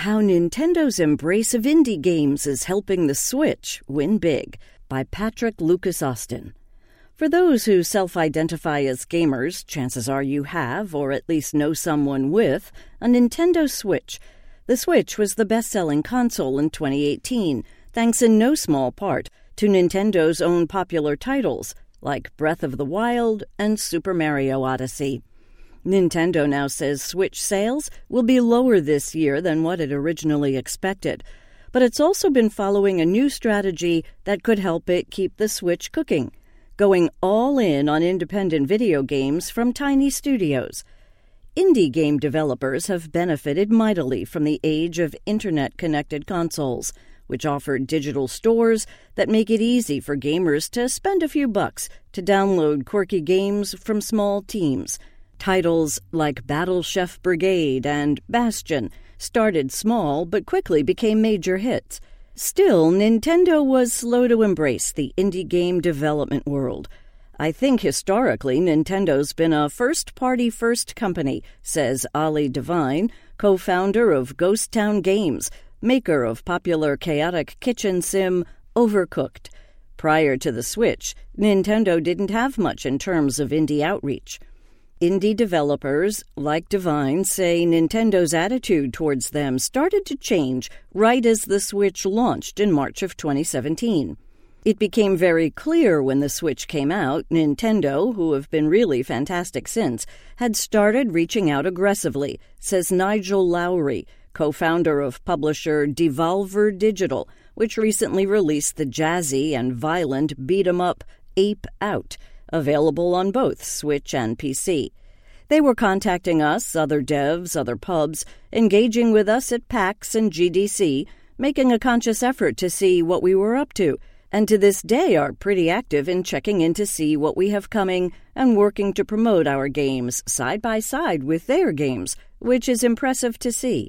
How Nintendo's embrace of indie games is helping the Switch win big by Patrick Lucas Austin. For those who self-identify as gamers, chances are you have, or at least know someone with, a Nintendo Switch. The Switch was the best-selling console in 2018, thanks in no small part to Nintendo's own popular titles, like Breath of the Wild and Super Mario Odyssey. Nintendo now says Switch sales will be lower this year than what it originally expected, but it's also been following a new strategy that could help it keep the Switch cooking, going all in on independent video games from tiny studios. Indie game developers have benefited mightily from the age of internet-connected consoles, which offer digital stores that make it easy for gamers to spend a few bucks to download quirky games from small teams. Titles like Battle Chef Brigade and Bastion started small but quickly became major hits. Still, Nintendo was slow to embrace the indie game development world. I think historically Nintendo's been a first-party first company, says Ali Devine, co-founder of Ghost Town Games, maker of popular chaotic kitchen sim Overcooked. Prior to the Switch, Nintendo didn't have much in terms of indie outreach. Indie developers, like Devine, say Nintendo's attitude towards them started to change right as the Switch launched in March of 2017. It became very clear when the Switch came out, Nintendo, who have been really fantastic since, had started reaching out aggressively, says Nigel Lowry, co-founder of publisher Devolver Digital, which recently released the jazzy and violent beat-em-up Ape Out, available on both Switch and PC. They were contacting us, other devs, other pubs, engaging with us at PAX and GDC, making a conscious effort to see what we were up to, and to this day are pretty active in checking in to see what we have coming and working to promote our games side by side with their games, which is impressive to see.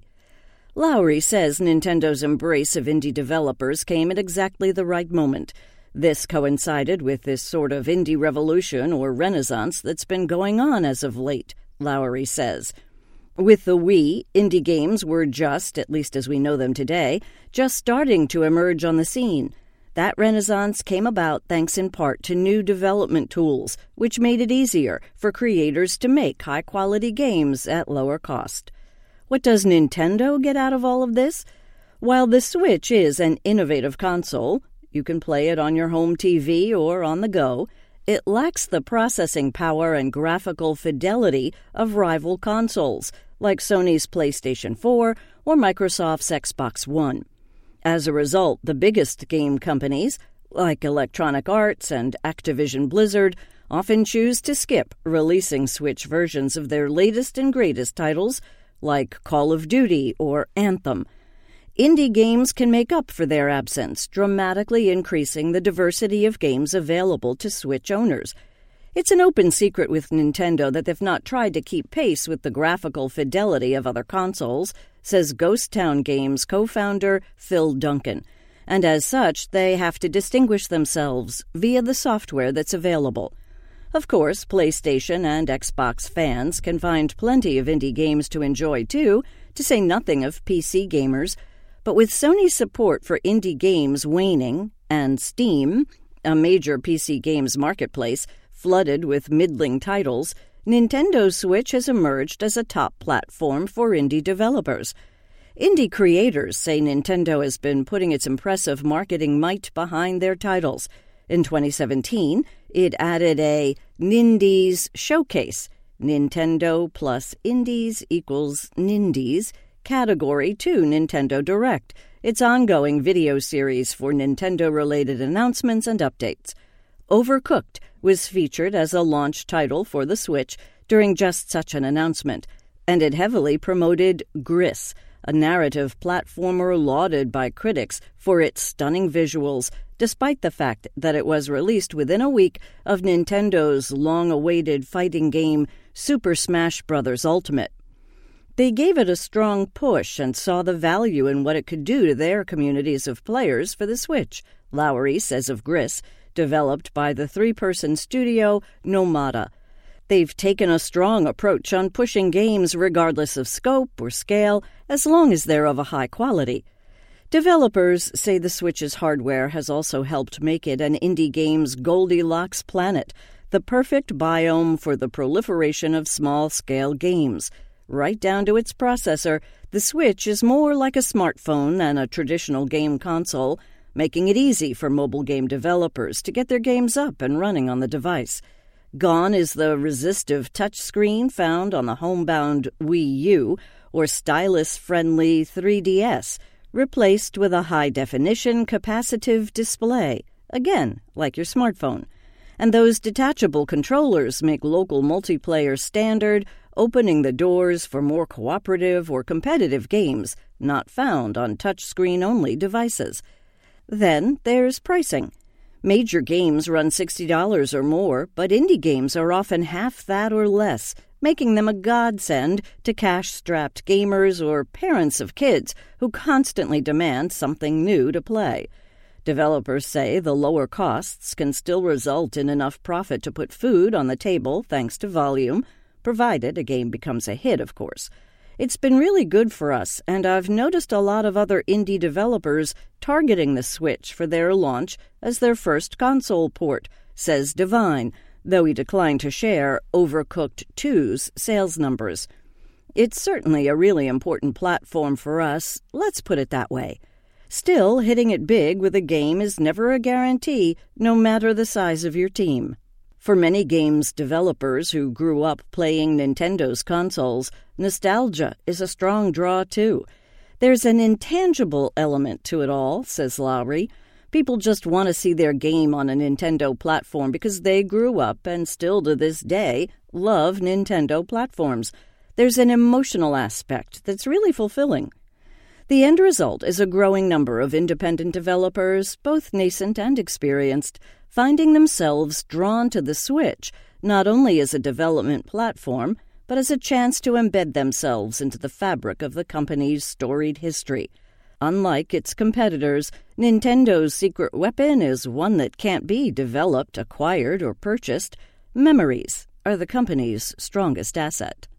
Lowry says Nintendo's embrace of indie developers came at exactly the right moment. This coincided with this sort of indie revolution or renaissance that's been going on as of late, Lowry says. With the Wii, indie games were just, at least as we know them today, just starting to emerge on the scene. That renaissance came about thanks in part to new development tools, which made it easier for creators to make high-quality games at lower cost. What does Nintendo get out of all of this? While the Switch is an innovative console, you can play it on your home TV or on the go, it lacks the processing power and graphical fidelity of rival consoles, like Sony's PlayStation 4 or Microsoft's Xbox One. As a result, the biggest game companies, like Electronic Arts and Activision Blizzard, often choose to skip releasing Switch versions of their latest and greatest titles, like Call of Duty or Anthem. Indie games can make up for their absence, dramatically increasing the diversity of games available to Switch owners. It's an open secret with Nintendo that they've not tried to keep pace with the graphical fidelity of other consoles, says Ghost Town Games co-founder Phil Duncan. And as such, they have to distinguish themselves via the software that's available. Of course, PlayStation and Xbox fans can find plenty of indie games to enjoy too, to say nothing of PC gamers. But with Sony's support for indie games waning, and Steam, a major PC games marketplace, flooded with middling titles, Nintendo Switch has emerged as a top platform for indie developers. Indie creators say Nintendo has been putting its impressive marketing might behind their titles. In 2017, it added a Nindies Showcase, Nintendo plus Indies equals Nindies, category to Nintendo Direct, its ongoing video series for Nintendo-related announcements and updates. Overcooked was featured as a launch title for the Switch during just such an announcement, and it heavily promoted Gris, a narrative platformer lauded by critics for its stunning visuals, despite the fact that it was released within a week of Nintendo's long-awaited fighting game Super Smash Bros. Ultimate. They gave it a strong push and saw the value in what it could do to their communities of players for the Switch, Lowry says of Gris, developed by the three-person studio Nomada. They've taken a strong approach on pushing games regardless of scope or scale, as long as they're of a high quality. Developers say the Switch's hardware has also helped make it an indie game's Goldilocks planet, the perfect biome for the proliferation of small-scale games. Right down to its processor, the Switch is more like a smartphone than a traditional game console, making it easy for mobile game developers to get their games up and running on the device. Gone is the resistive touchscreen found on the homebound Wii U or stylus-friendly 3DS, replaced with a high-definition capacitive display, again, like your smartphone. And those detachable controllers make local multiplayer standard, opening the doors for more cooperative or competitive games not found on touchscreen-only devices. Then there's pricing. Major games run $60 or more, but indie games are often half that or less, making them a godsend to cash-strapped gamers or parents of kids who constantly demand something new to play. Developers say the lower costs can still result in enough profit to put food on the table thanks to volume, provided a game becomes a hit, of course. It's been really good for us, and I've noticed a lot of other indie developers targeting the Switch for their launch as their first console port, says Divine, though he declined to share Overcooked 2's sales numbers. It's certainly a really important platform for us, let's put it that way. Still, hitting it big with a game is never a guarantee, no matter the size of your team. For many games developers who grew up playing Nintendo's consoles, nostalgia is a strong draw, too. There's an intangible element to it all, says Lowry. People just want to see their game on a Nintendo platform because they grew up and still to this day love Nintendo platforms. There's an emotional aspect that's really fulfilling. The end result is a growing number of independent developers, both nascent and experienced, finding themselves drawn to the Switch, not only as a development platform, but as a chance to embed themselves into the fabric of the company's storied history. Unlike its competitors, Nintendo's secret weapon is one that can't be developed, acquired, or purchased. Memories are the company's strongest asset.